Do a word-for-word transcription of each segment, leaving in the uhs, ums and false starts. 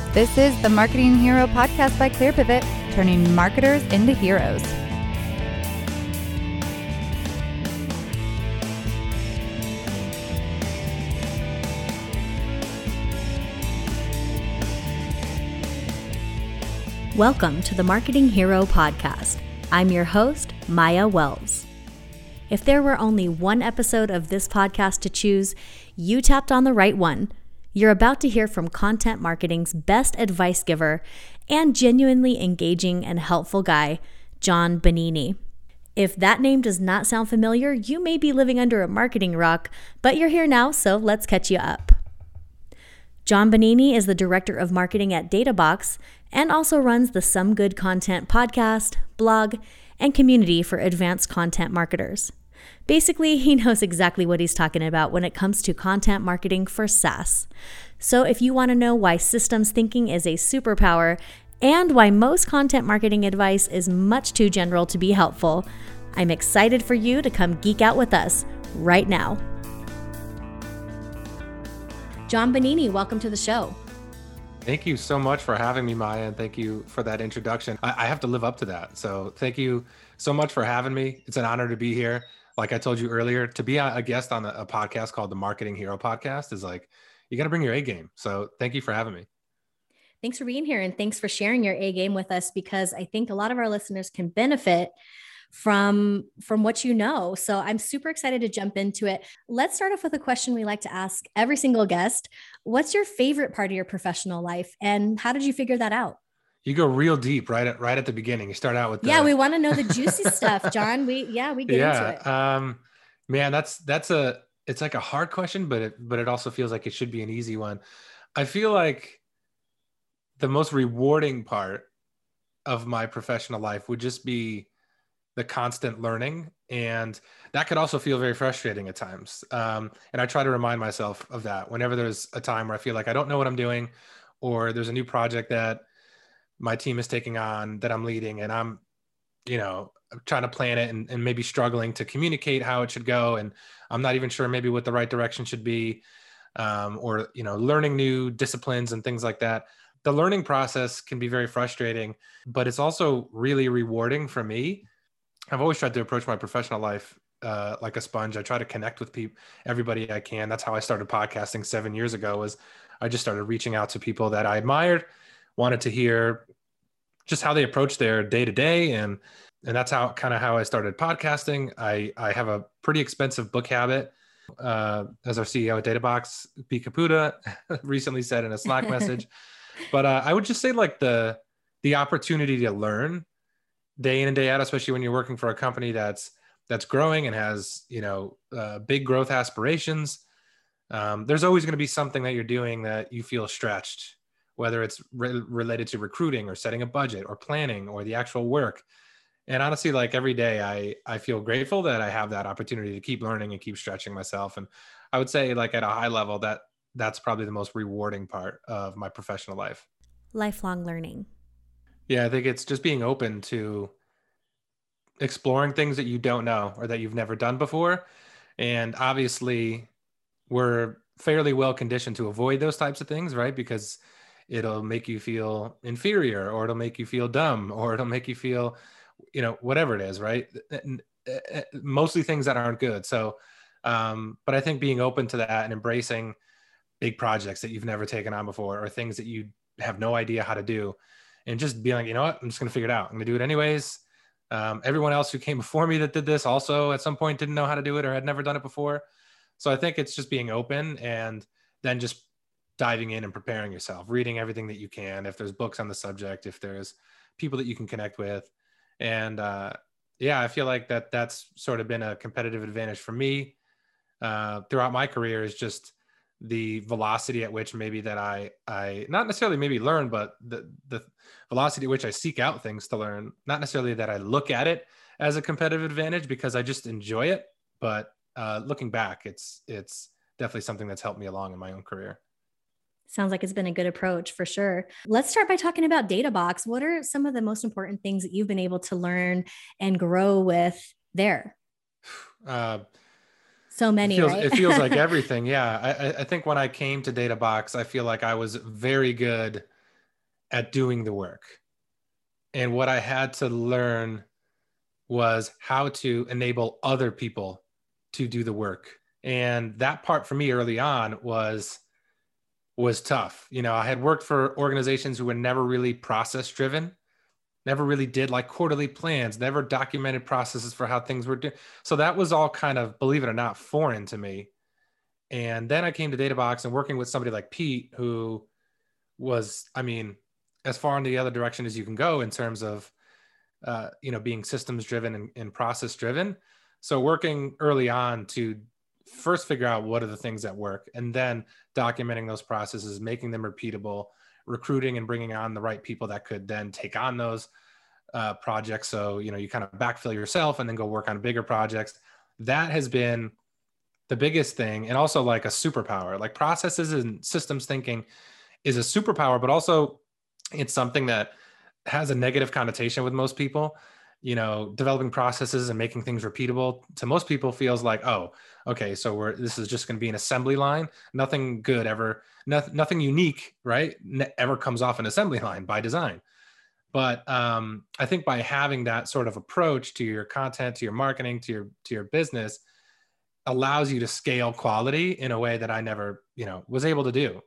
This is the Marketing Hero podcast by ClearPivot, turning marketers into heroes. Welcome to the Marketing Hero podcast. I'm your host, Maya Wells. If there were only one episode of this podcast to choose, you tapped on the right one. You're about to hear from content marketing's best advice giver and genuinely engaging and helpful guy, John Bonini. If that name does not sound familiar, you may be living under a marketing rock, but you're here now, so let's catch you up. John Bonini is the Director of Marketing at DataBox and also runs the Some Good Content podcast, blog, and community for advanced content marketers. Basically, he knows exactly what he's talking about when it comes to content marketing for SaaS. So if you want to know why systems thinking is a superpower and why most content marketing advice is much too general to be helpful, I'm excited for you to come geek out with us right now. John Bonini, welcome to the show. Thank you so much for having me, Maya, and thank you for that introduction. I, I have to live up to that. So thank you so much for having me. It's an honor to be here. Like I told you earlier, to be a guest on a, a podcast called the Marketing Hero podcast is like, you got to bring your A game. So thank you for having me. Thanks for being here. And thanks for sharing your A game with us, because I think a lot of our listeners can benefit from, from what you know. So I'm super excited to jump into it. Let's start off with a question we like to ask every single guest. What's your favorite part of your professional life? And how did you figure that out? You go real deep right at right at the beginning. You start out with the, yeah, we want to know the juicy stuff, John. We yeah, we get yeah, into it. Um, man, that's that's a it's like a hard question, but it but it also feels like it should be an easy one. I feel like the most rewarding part of my professional life would just be the constant learning, and that could also feel very frustrating at times. Um, and I try to remind myself of that whenever there's a time where I feel like I don't know what I'm doing, or there's a new project that my team is taking on that I'm leading, and I'm, you know, trying to plan it and, and maybe struggling to communicate how it should go. And I'm not even sure maybe what the right direction should be, um, or, you know, learning new disciplines and things like that. The learning process can be very frustrating, but it's also really rewarding for me. I've always tried to approach my professional life uh, like a sponge. I try to connect with people, everybody I can. That's how I started podcasting seven years ago, was I just started reaching out to people that I admired, wanted to hear just how they approach their day to day. And, and that's how kind of how I started podcasting. I, I have a pretty expensive book habit. Uh, as our C E O at DataBox, B. Caputa, recently said in a Slack message. But uh, I would just say like the, the opportunity to learn day in and day out, especially when you're working for a company that's, that's growing and has, you know, uh, big growth aspirations. Um, there's always going to be something that you're doing that you feel stretched, whether it's re- related to recruiting or setting a budget or planning or the actual work. And honestly, like every day I, I feel grateful that I have that opportunity to keep learning and keep stretching myself. And I would say like at a high level, that that's probably the most rewarding part of my professional life. Lifelong learning. Yeah, I think it's just being open to exploring things that you don't know or that you've never done before. And obviously we're fairly well conditioned to avoid those types of things, right? Because it'll make you feel inferior, or it'll make you feel dumb, or it'll make you feel, you know, whatever it is, right? Mostly things that aren't good. So, um, but I think being open to that and embracing big projects that you've never taken on before, or things that you have no idea how to do, and just being like, you know what, I'm just going to figure it out. I'm going to do it anyways. Um, everyone else who came before me that did this also at some point didn't know how to do it or had never done it before. So I think it's just being open and then just diving in and preparing yourself, reading everything that you can. If there's books on the subject, if there's people that you can connect with. And uh, yeah, I feel like that that's sort of been a competitive advantage for me uh, throughout my career, is just the velocity at which maybe that I, I not necessarily maybe learn, but the, the velocity at which I seek out things to learn, not necessarily that I look at it as a competitive advantage because I just enjoy it. But uh, looking back, it's, it's definitely something that's helped me along in my own career. Sounds like it's been a good approach for sure. Let's start by talking about DataBox. What are some of the most important things that you've been able to learn and grow with there? Uh, so many, it feels, right? It feels like everything. Yeah. I, I think when I came to DataBox, I feel like I was very good at doing the work. And what I had to learn was how to enable other people to do the work. And that part for me early on was was tough. You know, I had worked for organizations who were never really process driven, never really did like quarterly plans, never documented processes for how things were doing. So that was all kind of, believe it or not, foreign to me. And then I came to DataBox and working with somebody like Pete, who was, I mean, as far in the other direction as you can go in terms of, uh, you know, being systems driven and, and process driven. So working early on to first figure out what are the things that work, and then documenting those processes, making them repeatable, recruiting and bringing on the right people that could then take on those uh, projects. So, you know, you kind of backfill yourself and then go work on bigger projects. That has been the biggest thing. And also like a superpower, like processes and systems thinking is a superpower, but also it's something that has a negative connotation with most people. You know, developing processes and making things repeatable to most people feels like, oh, okay, so we're, this is just going to be an assembly line. Nothing good ever, no, nothing unique, right? Ne- ever comes off an assembly line by design. But um, I think by having that sort of approach to your content, to your marketing, to your, to your business, allows you to scale quality in a way that I never, you know, was able to do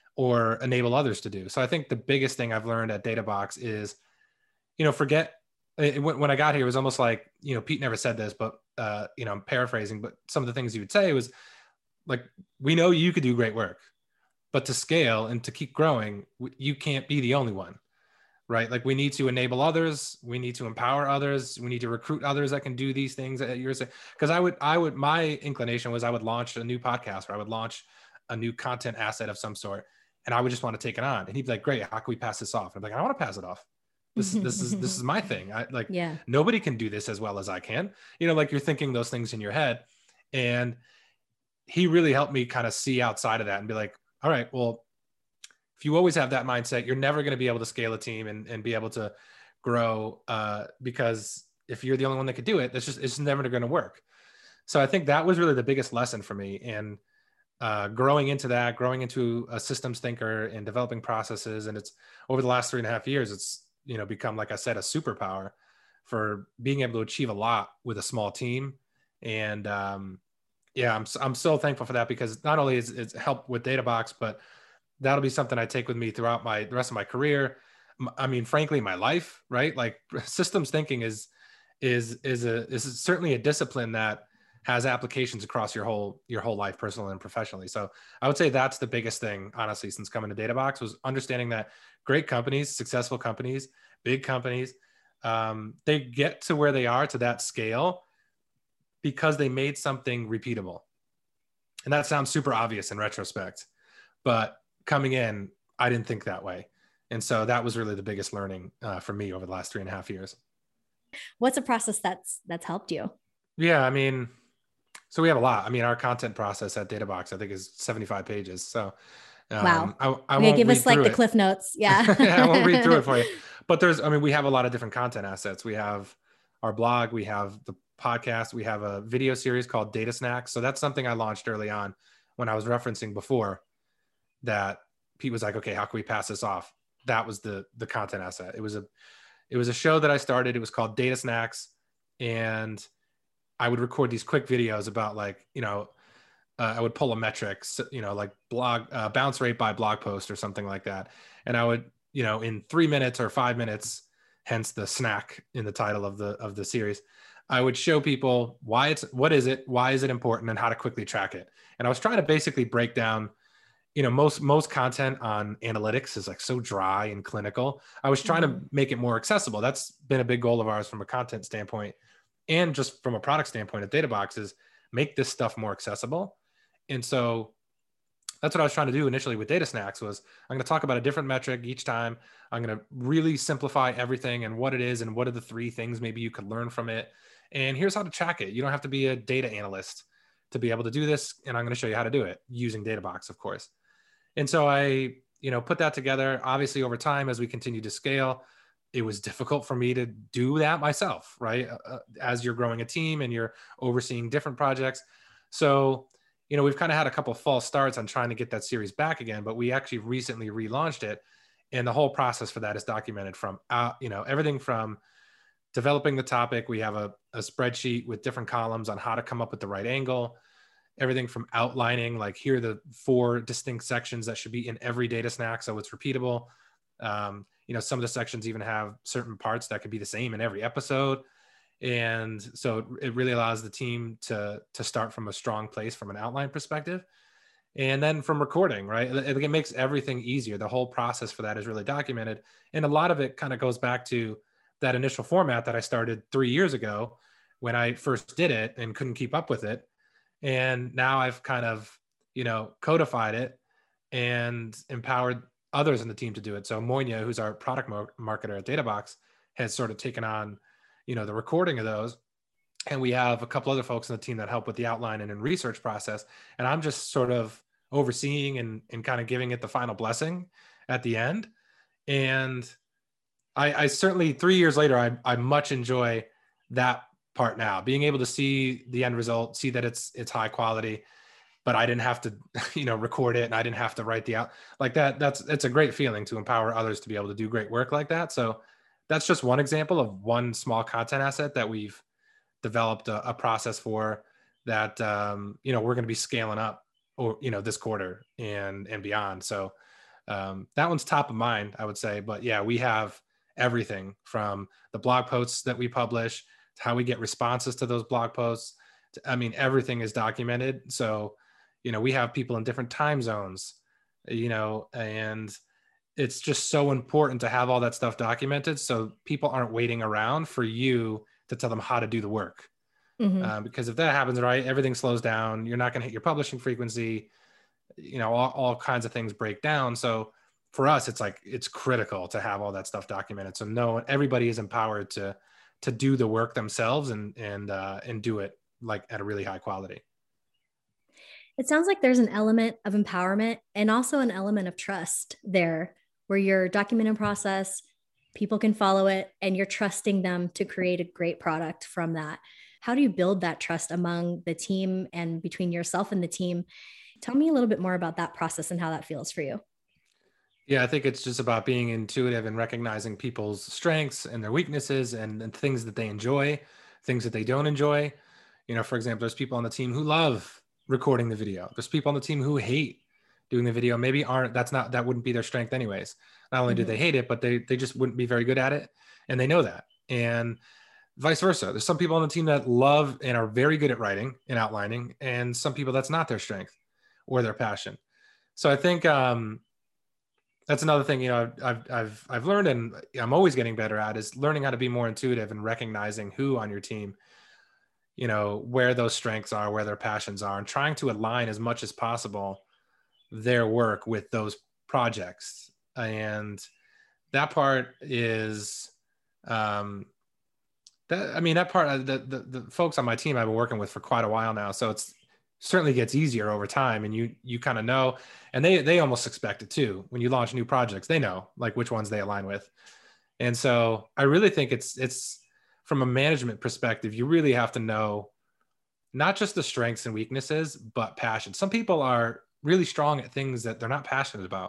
or enable others to do. So I think the biggest thing I've learned at DataBox is, you know, forget, It, when I got here, it was almost like, you know, Pete never said this, but, uh, you know, I'm paraphrasing, but some of the things he would say was like, we know you could do great work, but to scale and to keep growing, you can't be the only one, right? Like we need to enable others. We need to empower others. We need to recruit others that can do these things that you're saying. Cause I would, I would, my inclination was I would launch a new podcast or I would launch a new content asset of some sort. And I would just want to take it on. And he'd be like, great, how can we pass this off? And I'm like, I don't want to pass it off. This, this is this is my thing. I like yeah. Nobody can do this as well as I can. You know, like you're thinking those things in your head. And he really helped me kind of see outside of that and be like, all right, well, if you always have that mindset, you're never going to be able to scale a team and, and be able to grow uh, because if you're the only one that could do it, that's just, it's never going to work. So I think that was really the biggest lesson for me. And uh, growing into that, growing into a systems thinker and developing processes. And it's over the last three and a half years, it's, you know, become, like I said, a superpower for being able to achieve a lot with a small team. And um, yeah, I'm, I'm so thankful for that because not only is it's helped with DataBox, but that'll be something I take with me throughout my, the rest of my career. I mean, frankly, my life, right? Like systems thinking is, is, is a, is certainly a discipline that has applications across your whole, your whole life, personally and professionally. So I would say that's the biggest thing, honestly, since coming to DataBox, was understanding that great companies, successful companies, big companies, um, they get to where they are to that scale because they made something repeatable. And that sounds super obvious in retrospect, but coming in, I didn't think that way. And so that was really the biggest learning uh, for me over the last three and a half years. What's a process that's, that's helped you? Yeah. I mean, so we have a lot. I mean, our content process at DataBox, I think, is seventy-five pages. So um, wow. I, I okay, won't give us like the it. Cliff Notes. Yeah. yeah. I won't read through it for you, but there's, I mean, we have a lot of different content assets. We have our blog, we have the podcast, we have a video series called Data Snacks. So that's something I launched early on when I was referencing before that Pete was like, okay, how can we pass this off? That was the, the content asset. It was a, it was a show that I started. It was called Data Snacks. And I would record these quick videos about, like, you know, uh, I would pull a metric, you know, like blog uh, bounce rate by blog post or something like that. And I would, you know, in three minutes or five minutes, hence the snack in the title of the, of the series, I would show people why it's, what is it, why is it important, and how to quickly track it. And I was trying to basically break down, you know, most, most content on analytics is like so dry and clinical. I was trying mm-hmm. to make it more accessible. That's been a big goal of ours from a content standpoint. And just from a product standpoint at DataBox is make this stuff more accessible. And so that's what I was trying to do initially with Data Snacks was I'm going to talk about a different metric each time. I'm going to really simplify everything and what it is and what are the three things maybe you could learn from it. And here's how to track it. You don't have to be a data analyst to be able to do this. And I'm going to show you how to do it using DataBox, of course. And so I, you know, put that together. Obviously, over time, as we continue to scale, it was difficult for me to do that myself, right? Uh, as you're growing a team and you're overseeing different projects. So, you know, we've kind of had a couple of false starts on trying to get that series back again, but we actually recently relaunched it. And the whole process for that is documented from, uh, you know, everything from developing the topic. We have a, a spreadsheet with different columns on how to come up with the right angle, everything from outlining, like here are the four distinct sections that should be in every data snack, so it's repeatable. Um, you know, some of the sections even have certain parts that could be the same in every episode. And so it really allows the team to, to start from a strong place from an outline perspective. And then from recording, right? It, it makes everything easier. The whole process for that is really documented. And a lot of it kind of goes back to that initial format that I started three years ago when I first did it and couldn't keep up with it. And now I've kind of, you know, codified it and empowered others in the team to do it. So Moinia, who's our product mar- marketer at DataBox, has sort of taken on, you know, the recording of those. And we have a couple other folks in the team that help with the outline and in research process. And I'm just sort of overseeing and, and kind of giving it the final blessing at the end. And I, I certainly, three years later, I, I much enjoy that part now, being able to see the end result, see that it's, it's high quality, but I didn't have to, you know, record it, and I didn't have to write the out like that. That's, it's a great feeling to empower others to be able to do great work like that. So that's just one example of one small content asset that we've developed a, a process for that, um, you know, we're going to be scaling up, or, you know, this quarter and, and beyond. So um, that one's top of mind, I would say. But yeah, we have everything from the blog posts that we publish to how we get responses to those blog posts. To, I mean, everything is documented. So, you know, we have people in different time zones, you know, and it's just so important to have all that stuff documented so people aren't waiting around for you to tell them how to do the work. Mm-hmm. Uh, because if that happens, right, everything slows down. You're not going to hit your publishing frequency. You know, all, all kinds of things break down. So for us, it's like, it's critical to have all that stuff documented. So no, everybody is empowered to, to do the work themselves and, and, uh, and do it like at a really high quality. It sounds like there's an element of empowerment and also an element of trust there, where you're documenting a process, people can follow it, and you're trusting them to create a great product from that. How do you build that trust among the team and between yourself and the team? Tell me a little bit more about that process and how that feels for you. Yeah, I think it's just about being intuitive and recognizing people's strengths and their weaknesses and, and things that they enjoy, things that they don't enjoy. You know, for example, there's people on the team who love recording the video. There's people on the team who hate doing the video, maybe aren't, that's not, that wouldn't be their strength anyways. Not only mm-hmm. do they hate it, but they, they just wouldn't be very good at it. And they know that. And vice versa. There's some people on the team that love and are very good at writing and outlining, and some people that's not their strength or their passion. So I think um, that's another thing, you know, I've, I've, I've learned, and I'm always getting better at, is learning how to be more intuitive and recognizing who on your team, you know, where those strengths are, where their passions are, and trying to align as much as possible their work with those projects. And that part is, um, that, I mean, that part, the, the, the folks on my team I've been working with for quite a while now. So it's certainly gets easier over time, and you, you kind of know, and they, they almost expect it too. When you launch new projects, they know like which ones they align with. And so I really think it's, it's from a management perspective, you really have to know not just the strengths and weaknesses, but passion. Some people are really strong at things that they're not passionate about,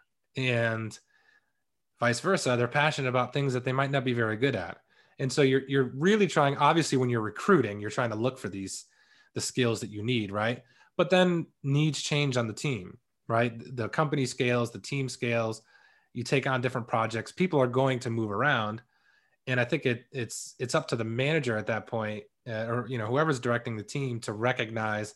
and vice versa. They're passionate about things that they might not be very good at. And so you're, you're really trying, obviously when you're recruiting, you're trying to look for these, the skills that you need, right? But then needs change on the team, right? The company scales, the team scales, you take on different projects, people are going to move around. And I think it, it's, it's up to the manager at that point, uh, or, you know, whoever's directing the team, to recognize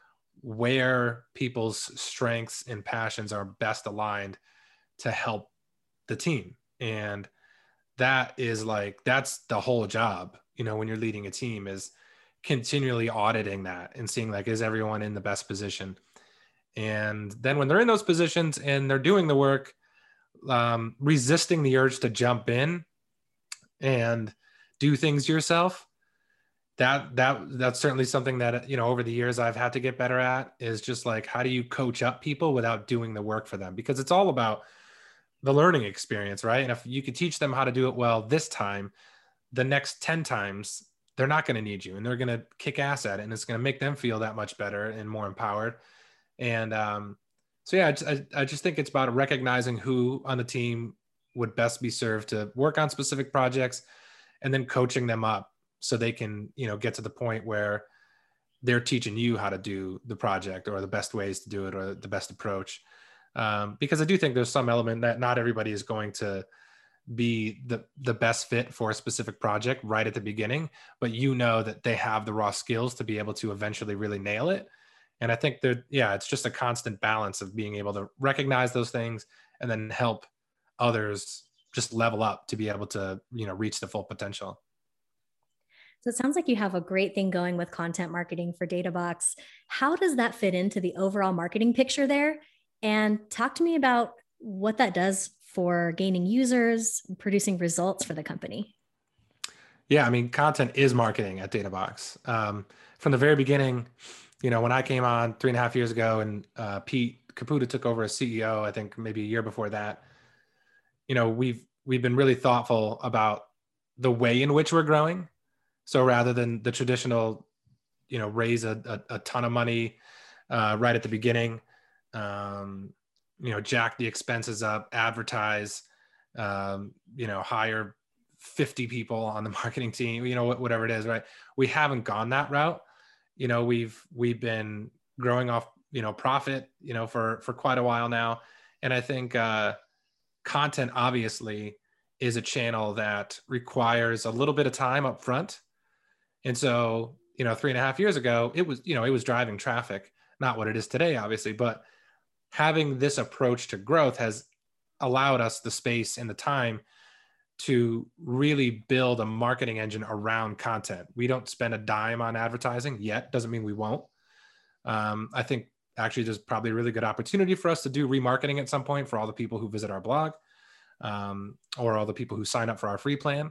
where people's strengths and passions are best aligned to help the team. And that is like, that's the whole job, you know, when you're leading a team, is continually auditing that and seeing like, is everyone in the best position? And then when they're in those positions and they're doing the work, um, resisting the urge to jump in and do things yourself. That, that, that's certainly something that, you know, over the years I've had to get better at, is just like, how do you coach up people without doing the work for them? Because it's all about the learning experience, right? And if you could teach them how to do it well this time, the next ten times, they're not going to need you, and they're going to kick ass at it. And it's going to make them feel that much better and more empowered. And, um, So yeah, I just, I, I just think it's about recognizing who on the team would best be served to work on specific projects, and then coaching them up so they can, you know, get to the point where they're teaching you how to do the project, or the best ways to do it, or the best approach. Um, because I do think there's some element that not everybody is going to be the the best fit for a specific project right at the beginning, but you know that they have the raw skills to be able to eventually really nail it. And I think that, yeah, it's just a constant balance of being able to recognize those things and then help others just level up to be able to, you know, reach the full potential. So it sounds like you have a great thing going with content marketing for DataBox. How does that fit into the overall marketing picture there? And talk to me about what that does for gaining users, producing results for the company. Yeah, I mean, content is marketing at DataBox. Um, from the very beginning, you know, when I came on three and a half years ago, and uh, Pete Caputa took over as C E O, I think maybe a year before that, you know, we've we've been really thoughtful about the way in which we're growing. So rather than the traditional, you know, raise a, a, a ton of money uh, right at the beginning, um, you know, jack the expenses up, advertise, um, you know, hire fifty people on the marketing team, you know, whatever it is, right? We haven't gone that route. You know, we've, we've been growing off, you know, profit, you know, for, for quite a while now. And I think uh, content obviously is a channel that requires a little bit of time up front. And so, you know, three and a half years ago, it was, you know, it was driving traffic, not what it is today, obviously, but having this approach to growth has allowed us the space and the time to really build a marketing engine around content. We don't spend a dime on advertising yet. Doesn't mean we won't. Um, I think actually there's probably a really good opportunity for us to do remarketing at some point for all the people who visit our blog, um, or all the people who sign up for our free plan.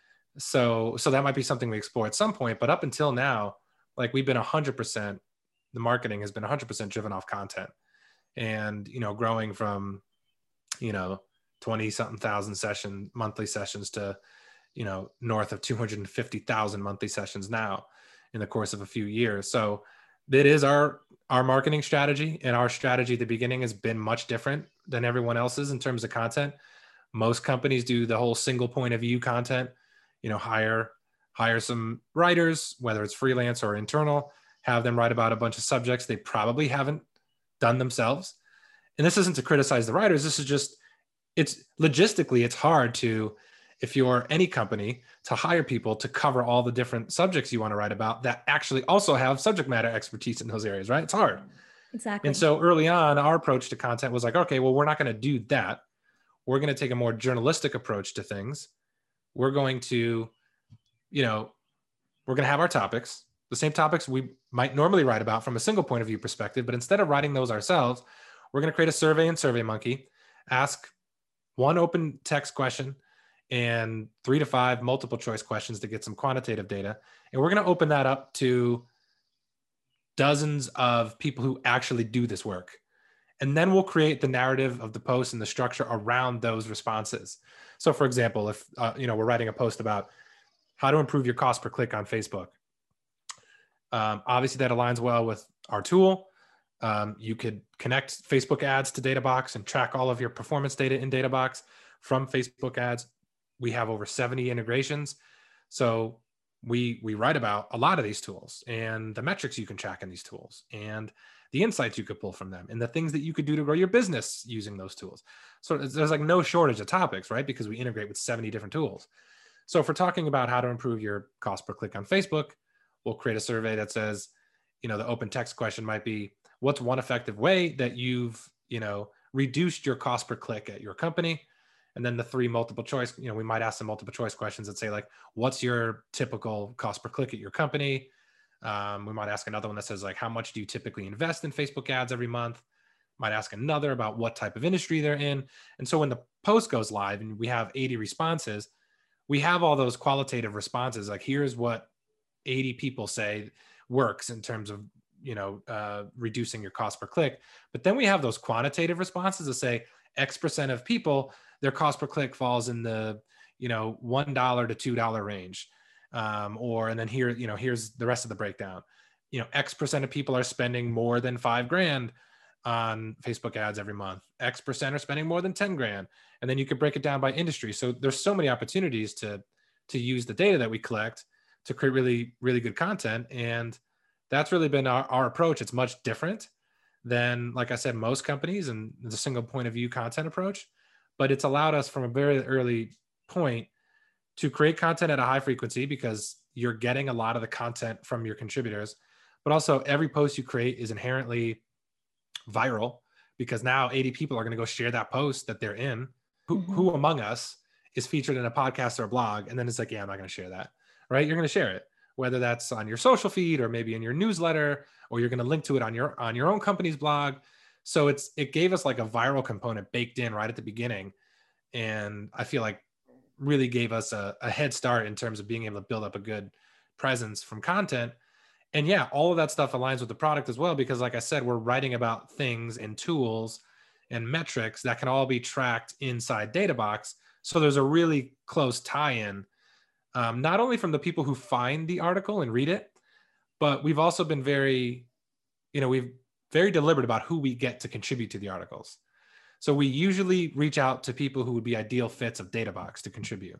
So, so that might be something we explore at some point, but up until now, like we've been a hundred percent, the marketing has been a hundred percent driven off content, and, you know, growing from, you know, twenty something thousand session monthly sessions to, you know, north of two hundred fifty thousand monthly sessions now in the course of a few years. So that is our, our marketing strategy. And our strategy at the beginning has been much different than everyone else's in terms of content. Most companies do the whole single point of view content, you know, hire, hire some writers, whether it's freelance or internal, have them write about a bunch of subjects they probably haven't done themselves. And this isn't to criticize the writers. This is just, it's logistically, it's hard to, if you're any company, to hire people to cover all the different subjects you want to write about that actually also have subject matter expertise in those areas, right? It's hard. Exactly. And so early on, our approach to content was like, okay, well, we're not going to do that. We're going to take a more journalistic approach to things. We're going to, you know, we're going to have our topics, the same topics we might normally write about from a single point of view perspective, but instead of writing those ourselves, we're going to create a survey in SurveyMonkey, ask one open text question and three to five multiple choice questions to get some quantitative data. And we're going to open that up to dozens of people who actually do this work. And then we'll create the narrative of the post and the structure around those responses. So for example, if uh, you know, we're writing a post about how to improve your cost per click on Facebook. Um, obviously that aligns well with our tool. Um, you could connect Facebook ads to DataBox and track all of your performance data in DataBox from Facebook ads. We have over seventy integrations. So we, we write about a lot of these tools and the metrics you can track in these tools and the insights you could pull from them and the things that you could do to grow your business using those tools. So there's like no shortage of topics, right? Because we integrate with seventy different tools. So if we're talking about how to improve your cost per click on Facebook, we'll create a survey that says, you know, the open text question might be, what's one effective way that you've, you know, reduced your cost per click at your company? And then the three multiple choice, you know, we might ask some multiple choice questions that say like, what's your typical cost per click at your company? Um, we might ask another one that says like, how much do you typically invest in Facebook ads every month? Might ask another about what type of industry they're in. And so when the post goes live and we have eighty responses, we have all those qualitative responses. Like, here's what eighty people say works in terms of, you know, uh, reducing your cost per click. But then we have those quantitative responses that say X percent of people, their cost per click falls in the, you know, one dollar to two dollar range. Um, or, and then here, you know, here's the rest of the breakdown. You know, X percent of people are spending more than five grand on Facebook ads every month. X percent are spending more than ten grand. And then you could break it down by industry. So there's so many opportunities to, to use the data that we collect to create really, really good content. And that's really been our, our approach. It's much different than, like I said, most companies and the single point of view content approach, but it's allowed us from a very early point to create content at a high frequency because you're getting a lot of the content from your contributors, but also every post you create is inherently viral because now eighty people are going to go share that post that they're in. Who, mm-hmm. who among us is featured in a podcast or a blog? And then it's like, yeah, I'm not going to share that, right? You're going to share it, whether that's on your social feed or maybe in your newsletter, or you're going to link to it on your, on your own company's blog. So it's, it gave us like a viral component baked in right at the beginning. And I feel like really gave us a, a head start in terms of being able to build up a good presence from content. And yeah, all of that stuff aligns with the product as well, because like I said, we're writing about things and tools and metrics that can all be tracked inside DataBox. So there's a really close tie-in, um, not only from the people who find the article and read it, but we've also been very, you know, we've very deliberate about who we get to contribute to the articles. So we usually reach out to people who would be ideal fits of DataBox to contribute.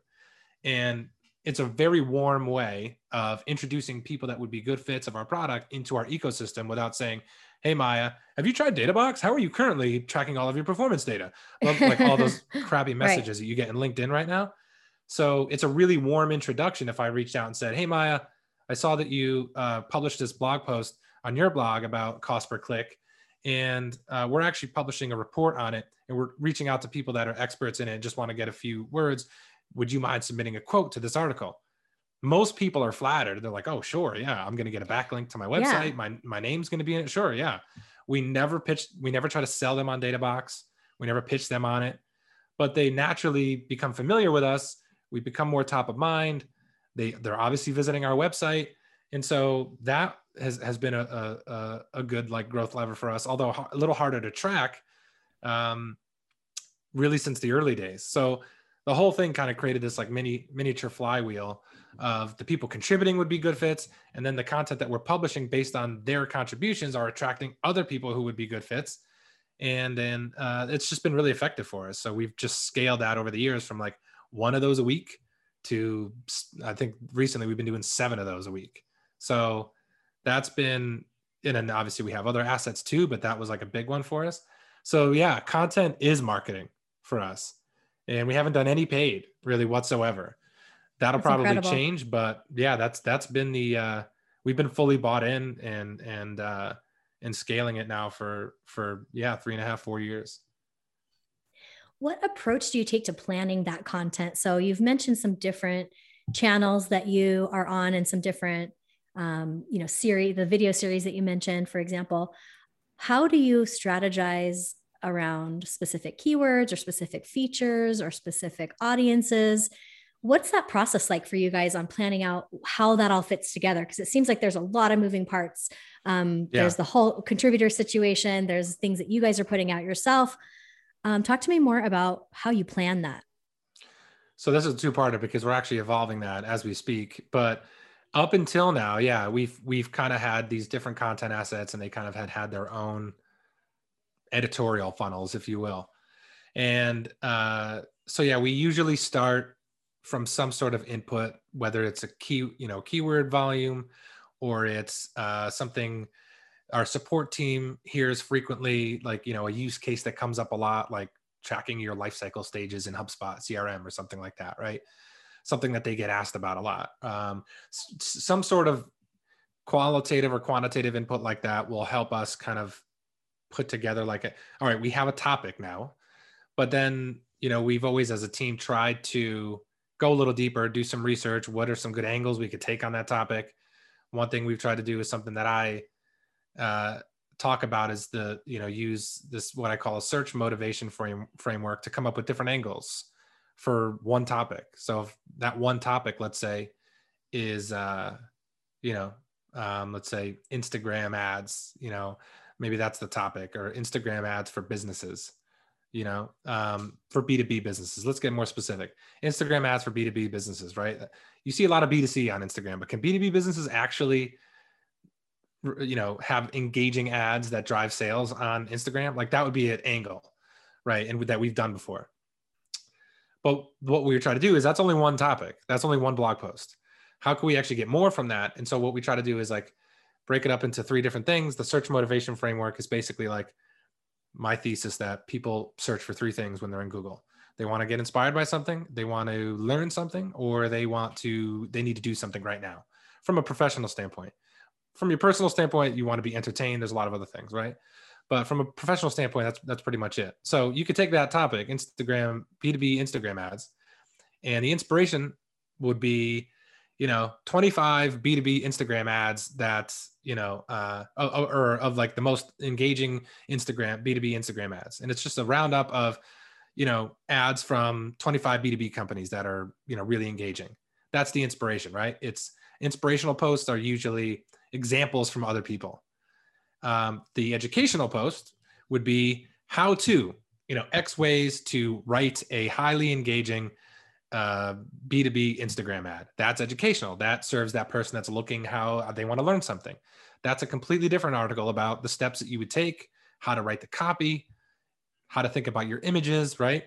And it's a very warm way of introducing people that would be good fits of our product into our ecosystem without saying, hey, Maya, have you tried DataBox? How are you currently tracking all of your performance data? Like, like all those crappy messages right. that you get in LinkedIn right now. So it's a really warm introduction if I reached out and said, hey, Maya, I saw that you uh, published this blog post on your blog about cost per click. And uh, we're actually publishing a report on it. And we're reaching out to people that are experts in it and just want to get a few words. Would you mind submitting a quote to this article? Most people are flattered. They're like, oh, sure. Yeah. I'm going to get a backlink to my website. Yeah. My, my name's going to be in it. Sure. Yeah. We never pitch. We never try to sell them on DataBox. We never pitch them on it, but they naturally become familiar with us. We become more top of mind. They they're obviously visiting our website. And so that has, has been a, a, a good like growth lever for us, although a little harder to track um, really since the early days. So the whole thing kind of created this like mini miniature flywheel of the people contributing would be good fits. And then the content that we're publishing based on their contributions are attracting other people who would be good fits. And then uh, it's just been really effective for us. So we've just scaled that over the years from like one of those a week to, I think recently we've been doing seven of those a week. So that's been, and then obviously we have other assets too, but that was like a big one for us. So yeah, content is marketing for us. And we haven't done any paid really whatsoever. That'll that's probably incredible. Change, but yeah, that's, that's been the, uh, we've been fully bought in and, and, uh, and scaling it now for, for, yeah, three and a half, four years. What approach do you take to planning that content? So you've mentioned some different channels that you are on and some different, um, you know, series, the video series that you mentioned, for example. How do you strategize around specific keywords or specific features or specific audiences? What's that process like for you guys on planning out how that all fits together? Because it seems like there's a lot of moving parts. Um, yeah. There's the whole contributor situation. There's things that you guys are putting out yourself. Um, talk to me more about how you plan that. So this is a two-parter because we're actually evolving that as we speak. But up until now, yeah, we've we've kind of had these different content assets, and they kind of had had their own editorial funnels, if you will. And uh, so yeah, we usually start from some sort of input, whether it's a key, you know, keyword volume, or it's uh, something our support team hears frequently, like, you know, a use case that comes up a lot, like tracking your life cycle stages in HubSpot C R M or something like that, right? Something that they get asked about a lot. Um, s- some sort of qualitative or quantitative input like that will help us kind of put together like, a, all right, we have a topic now, but then, you know, we've always as a team tried to go a little deeper, do some research. What are some good angles we could take on that topic? One thing we've tried to do is something that I uh, talk about is the, you know, use this, what I call a search motivation frame framework to come up with different angles for one topic. So if that one topic, let's say, is, uh, you know, um, let's say Instagram ads, you know, maybe that's the topic, or Instagram ads for businesses, you know, um, for B two B businesses. Let's get more specific. Instagram ads for B two B businesses, right? You see a lot of B two C on Instagram, but can B two B businesses actually you know, have engaging ads that drive sales on Instagram. Like that would be an angle, right? And that we've done before. But what we try to do is that's only one topic. That's only one blog post. How can we actually get more from that? And so what we try to do is like break it up into three different things. The search motivation framework is basically like my thesis that people search for three things when they're in Google. They want to get inspired by something, they want to learn something, or they want to, they need to do something right now from a professional standpoint. From your personal standpoint, you want to be entertained. There's a lot of other things, right? But from a professional standpoint, that's that's pretty much it. So you could take that topic, Instagram, B two B Instagram ads, and the inspiration would be, you know, twenty-five B two B Instagram ads that, you know, uh, or, or of like the most engaging Instagram, B two B Instagram ads. And it's just a roundup of, you know, ads from twenty-five B two B companies that are, you know, really engaging. That's the inspiration, right? It's inspirational posts are usually examples from other people. Um, the educational post would be how to, you know, X ways to write a highly engaging uh, B two B Instagram ad. That's educational. That serves that person that's looking how they want to learn something. That's a completely different article about the steps that you would take, how to write the copy, how to think about your images, right?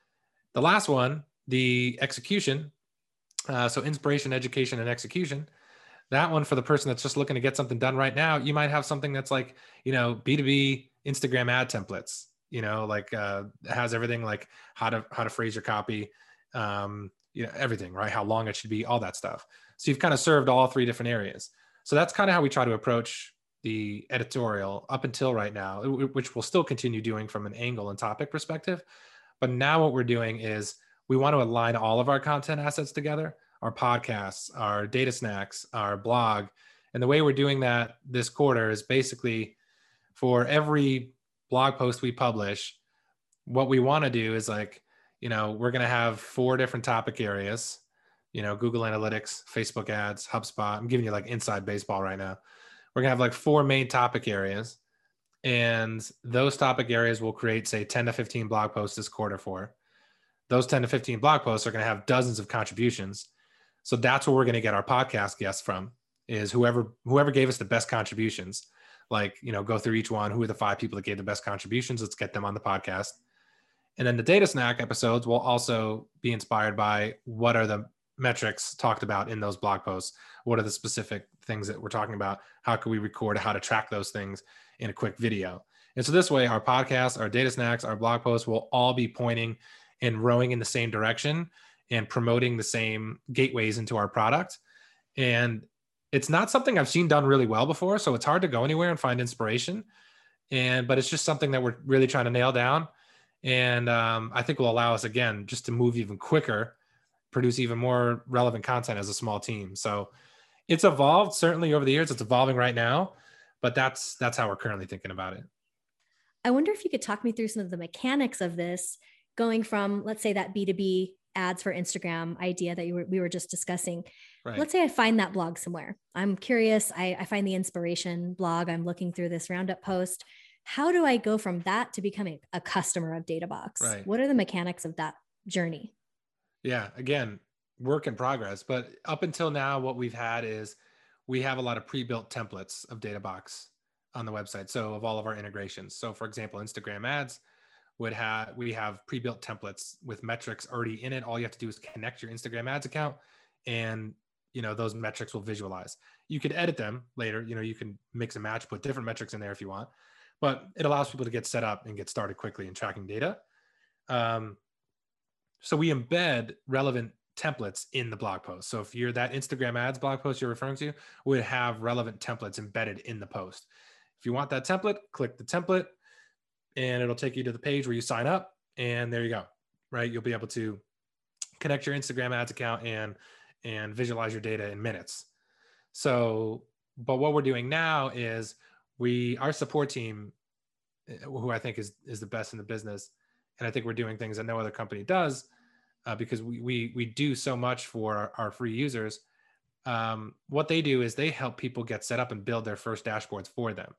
The last one, the execution. Uh, so inspiration, education, and execution. That one for the person that's just looking to get something done right now, you might have something that's like, you know, B two B Instagram ad templates, you know, like uh, has everything like how to, how to phrase your copy, um, you know, everything, right? How long it should be, all that stuff. So you've kind of served all three different areas. So that's kind of how we try to approach the editorial up until right now, which we'll still continue doing from an angle and topic perspective. But now what we're doing is we want to align all of our content assets together, our podcasts, our data snacks, our blog. And the way we're doing that this quarter is basically for every blog post we publish, what we want to do is like, you know, we're going to have four different topic areas, you know, Google Analytics, Facebook ads, HubSpot. I'm giving you like inside baseball right now. We're going to have like four main topic areas. And those topic areas will create, say, ten to fifteen blog posts this quarter for. Those ten to fifteen blog posts are going to have dozens of contributions. So that's where we're going to get our podcast guests from, is whoever whoever gave us the best contributions. Like, you know, go through each one. Who are the five people that gave the best contributions? Let's get them on the podcast. And then the data snack episodes will also be inspired by what are the metrics talked about in those blog posts? What are the specific things that we're talking about? How can we record how to track those things in a quick video? And so this way, our podcasts, our data snacks, our blog posts will all be pointing and rowing in the same direction and promoting the same gateways into our product. And it's not something I've seen done really well before, so it's hard to go anywhere and find inspiration. And but it's just something that we're really trying to nail down. And um, I think will allow us, again, just to move even quicker, produce even more relevant content as a small team. So it's evolved certainly over the years. It's evolving right now, but that's that's how we're currently thinking about it. I wonder if you could talk me through some of the mechanics of this, going from, let's say, that B two B ads for Instagram idea that you were, we were just discussing. Right. Let's say I find that blog somewhere. I'm curious. I, I find the inspiration blog. I'm looking through this roundup post. How do I go from that to becoming a customer of DataBox? Right. What are the mechanics of that journey? Yeah, again, work in progress. But up until now, what we've had is we have a lot of pre-built templates of DataBox on the website. So of all of our integrations. So for example, Instagram ads would have, we have pre-built templates with metrics already in it. All you have to do is connect your Instagram ads account and, you know, those metrics will visualize. You could edit them later. You know, you can mix and match, put different metrics in there if you want, but it allows people to get set up and get started quickly in tracking data. Um, so we embed relevant templates in the blog post. So if you're that Instagram ads blog post you're referring to, would have relevant templates embedded in the post. If you want that template, click the template and it'll take you to the page where you sign up, and there you go, right? You'll be able to connect your Instagram ads account and, and visualize your data in minutes. So, but what we're doing now is we, our support team, who I think is, is the best in the business, and I think we're doing things that no other company does, uh, because we, we, we do so much for our, our free users. Um, what they do is they help people get set up and build their first dashboards for them.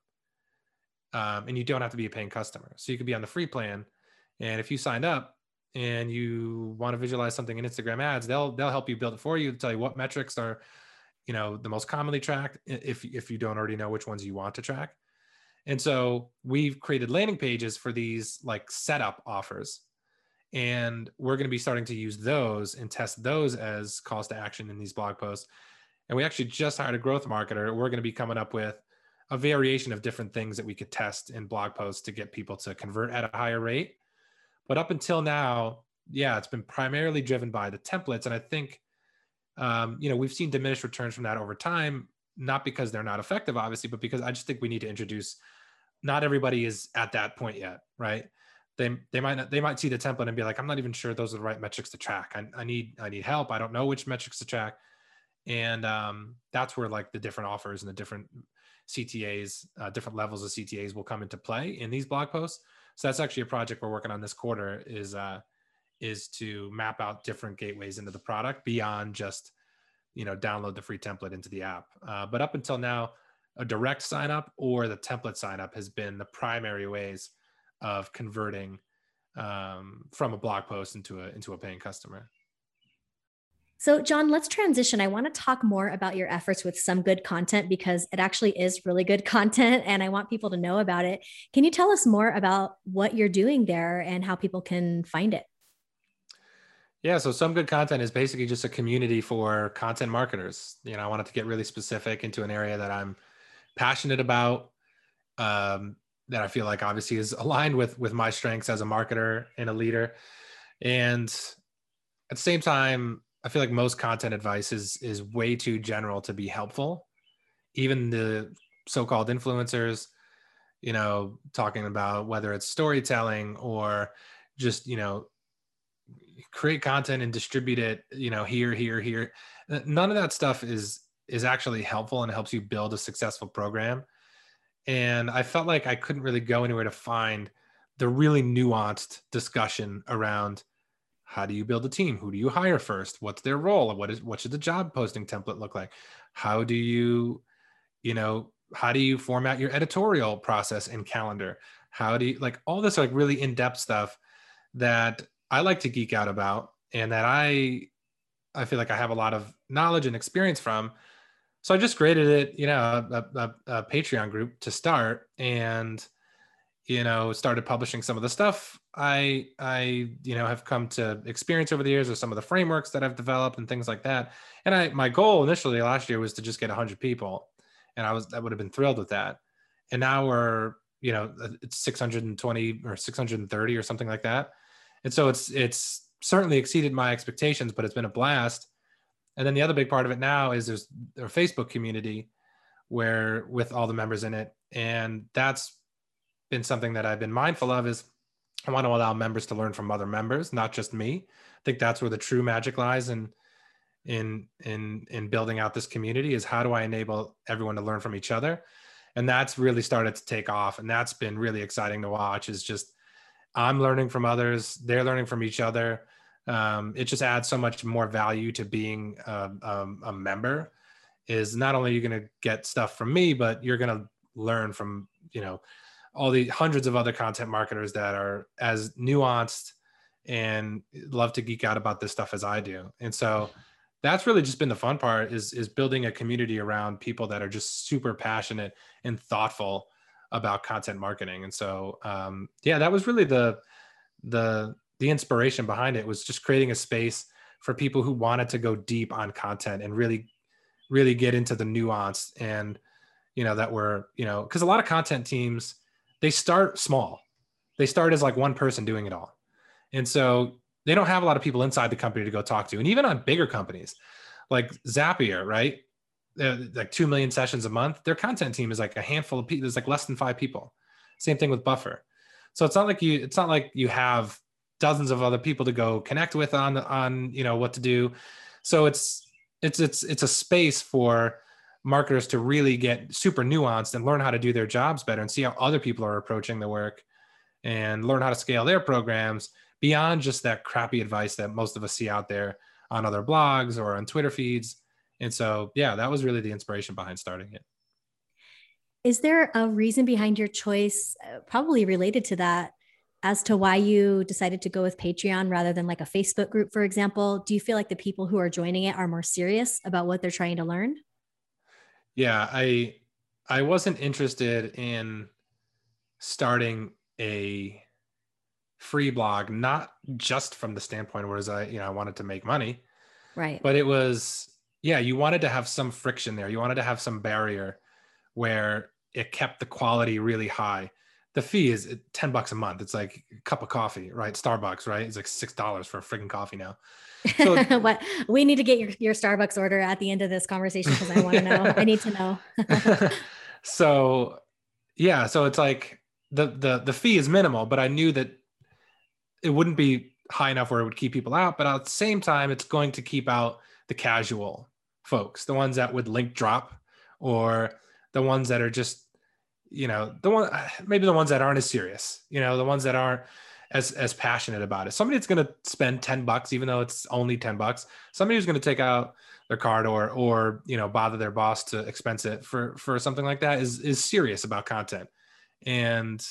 Um, and you don't have to be a paying customer. So you could be on the free plan. And if you signed up and you want to visualize something in Instagram ads, they'll, they'll help you build it for you, tell you what metrics are, you know, the most commonly tracked, if, if you don't already know which ones you want to track. And so we've created landing pages for these like setup offers. And we're going to be starting to use those and test those as calls to action in these blog posts. And we actually just hired a growth marketer. We're going to be coming up with a variation of different things that we could test in blog posts to get people to convert at a higher rate. But up until now, yeah, it's been primarily driven by the templates. And I think, um, you know, we've seen diminished returns from that over time, not because they're not effective, obviously, but because I just think we need to introduce, not everybody is at that point yet, right? They, they might not, they might see the template and be like, I'm not even sure those are the right metrics to track. I, I need, I need help. I don't know which metrics to track. And um, that's where like the different offers and the different C T As, uh, different levels of C T As will come into play in these blog posts. So that's actually a project we're working on this quarter is, uh, is to map out different gateways into the product beyond just, you know, download the free template into the app. Uh, but up until now, a direct sign up or the template sign up has been the primary ways of converting um, from a blog post into a, into a paying customer. So John, let's transition. I want to talk more about your efforts with Some Good Content because it actually is really good content and I want people to know about it. Can you tell us more about what you're doing there and how people can find it? Yeah, so Some Good Content is basically just a community for content marketers. You know, I wanted to get really specific into an area that I'm passionate about, um, that I feel like obviously is aligned with, with my strengths as a marketer and a leader. And at the same time, I feel like most content advice is, is way too general to be helpful. Even the so-called influencers, you know, talking about whether it's storytelling or just, you know, create content and distribute it, you know, here, here, here. None of that stuff is, is actually helpful and helps you build a successful program. And I felt like I couldn't really go anywhere to find the really nuanced discussion around how do you build a team? Who do you hire first? What's their role? What is, what should the job posting template look like? How do you, you know, how do you format your editorial process in Calendar? How do you, like all this like really in-depth stuff that I like to geek out about and that I, I feel like I have a lot of knowledge and experience from. So I just created it, you know, a, a, a Patreon group to start and, you know, started publishing some of the stuff I, I, you know, have come to experience over the years with some of the frameworks that I've developed and things like that. And I, my goal initially last year was to just get a hundred people and I was, I would have been thrilled with that. And now we're, you know, it's six hundred twenty or six hundred thirty or something like that. And so it's, it's certainly exceeded my expectations, but it's been a blast. And then the other big part of it now is there's a Facebook community where with all the members in it. And that's been something that I've been mindful of is I want to allow members to learn from other members, not just me. I think that's where the true magic lies in, in, in, in building out this community is how do I enable everyone to learn from each other? And that's really started to take off. And that's been really exciting to watch is just, I'm learning from others. They're learning from each other. Um, it just adds so much more value to being a, a, a member is not only are you going to get stuff from me, but you're going to learn from, you know, all the hundreds of other content marketers that are as nuanced and love to geek out about this stuff as I do. And so that's really just been the fun part is, is building a community around people that are just super passionate and thoughtful about content marketing. And so, um, yeah, that was really the, the, the inspiration behind it was just creating a space for people who wanted to go deep on content and really, really get into the nuance and, you know, that we're, you know, cause a lot of content teams, they start small. They start as like one person doing it all. And so they don't have a lot of people inside the company to go talk to. And even on bigger companies like Zapier, right? Uh, like two million sessions a month, their content team is like a handful of people. There's like less than five people. Same thing with Buffer. So it's not like you, it's not like you have dozens of other people to go connect with on, on, you know, what to do. So it's, it's, it's, it's a space for marketers to really get super nuanced and learn how to do their jobs better and see how other people are approaching the work and learn how to scale their programs beyond just that crappy advice that most of us see out there on other blogs or on Twitter feeds. And so, yeah, that was really the inspiration behind starting it. Is there a reason behind your choice, uh, probably related to that, as to why you decided to go with Patreon rather than like a Facebook group, for example? Do you feel like the people who are joining it are more serious about what they're trying to learn? Yeah, I I wasn't interested in starting a free blog, not just from the standpoint whereas I, you know, I wanted to make money, Right. but it was, yeah, you wanted to have some friction there. You wanted to have some barrier where it kept the quality really high. The fee is ten bucks a month. It's like a cup of coffee, right? Starbucks, right? It's like six dollars for a freaking coffee now. So what we need to get your, your Starbucks order at the end of this conversation, because I want to know. I need to know. So yeah, so it's like the the the fee is minimal, but I knew that it wouldn't be high enough where it would keep people out, but at the same time, it's going to keep out the casual folks, the ones that would link drop, or the ones that are just, you know, the one, maybe the ones that aren't as serious, you know, the ones that aren't as, as passionate about it. Somebody that's going to spend ten bucks, even though it's only ten bucks, somebody who's going to take out their card or, or, you know, bother their boss to expense it for, for something like that is, is serious about content and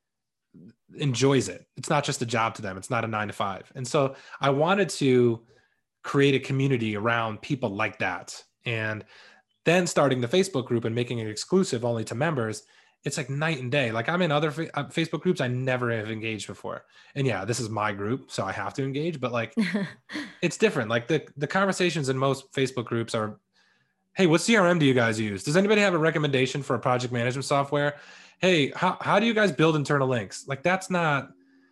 enjoys it. It's not just a job to them. It's not a nine to five. And so I wanted to create a community around people like that. And then starting the Facebook group and making it exclusive only to members, it's like night and day. Like I'm in other fa- Facebook groups I never have engaged before. And yeah, this is my group, so I have to engage, but like it's different. Like the, the conversations in most Facebook groups are, hey, what C R M do you guys use? Does anybody have a recommendation for a project management software? Hey, how, how do you guys build internal links? Like that's not,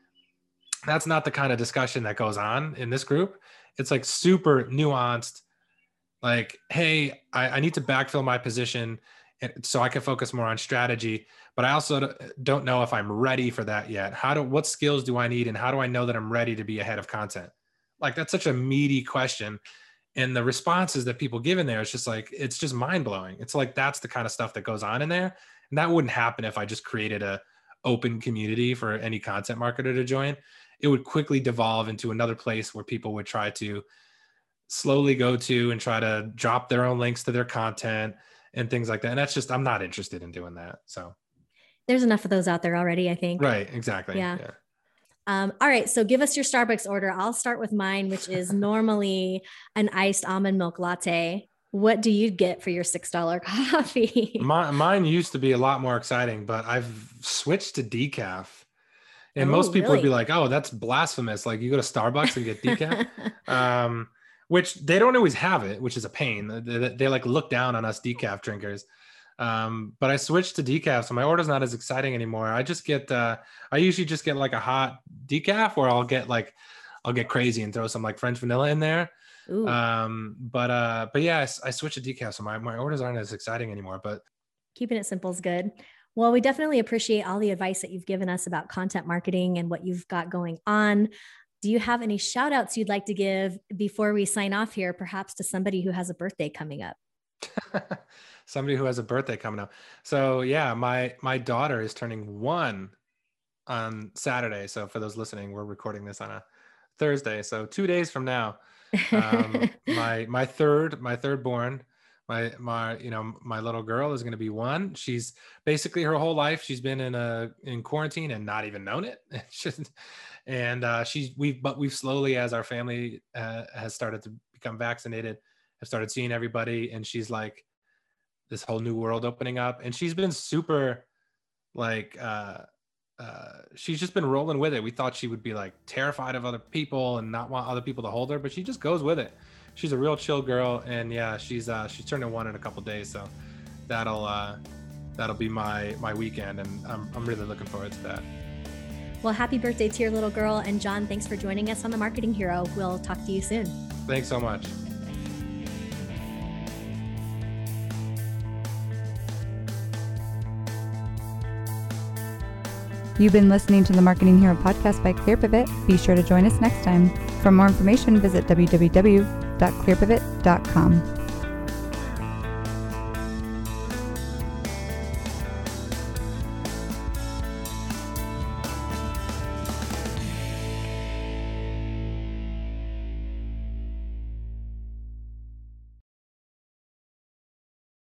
that's not the kind of discussion that goes on in this group. It's like super nuanced. Like, hey, I, I need to backfill my position and so I can focus more on strategy, but I also don't know if I'm ready for that yet. How do, what skills do I need? And how do I know that I'm ready to be ahead of content? Like that's such a meaty question. And the responses that people give in there, it's just like, it's just mind blowing. It's like, that's the kind of stuff that goes on in there. And that wouldn't happen if I just created a open community for any content marketer to join. It would quickly devolve into another place where people would try to slowly go to and try to drop their own links to their content and things like that. And that's just, I'm not interested in doing that. So there's enough of those out there already, I think. Right. Exactly. Yeah. yeah. Um, all right. So give us your Starbucks order. I'll start with mine, which is normally an iced almond milk latte. What do you get for your six dollar coffee? My, mine used to be a lot more exciting, but I've switched to decaf. And Oh, most people really? would be like, oh, that's blasphemous. Like you go to Starbucks and get decaf, um, which they don't always have it, which is a pain. They, they, they like look down on us decaf drinkers. Um, but I switched to decaf. So my order's not as exciting anymore. I just get, uh, I usually just get like a hot decaf, or I'll get like, I'll get crazy and throw some like French vanilla in there. Ooh. Um, but, uh, but yeah, I, I switched to decaf. So my, my orders aren't as exciting anymore, but Keeping it simple is good. Well, we definitely appreciate all the advice that you've given us about content marketing and what you've got going on. Do you have any shout outs you'd like to give before we sign off here, perhaps to somebody who has a birthday coming up? Somebody who has a birthday coming up. So yeah, my, my daughter is turning one on Saturday. So for those listening, we're recording this on a Thursday. So two days from now, um, my, my third, my third born, my, my, you know, my little girl is going to be one. She's basically her whole life. She's been in a, in quarantine and not even known it. and, uh, she's, we've, but we've slowly, as our family uh, has started to become vaccinated, have started seeing everybody. And she's like this whole new world opening up. And she's been super like, uh, uh, she's just been rolling with it. We thought she would be like terrified of other people and not want other people to hold her, but she just goes with it. She's a real chill girl. And yeah, she's, uh, she's turning one in a couple days. So that'll, uh, that'll be my, my weekend. And I'm, I'm really looking forward to that. Well, happy birthday to your little girl. And John, thanks for joining us on The Marketing Hero. We'll talk to you soon. Thanks so much. You've been listening to the Marketing Hero podcast by ClearPivot. Be sure to join us next time. For more information, visit w w w dot clear pivot dot com.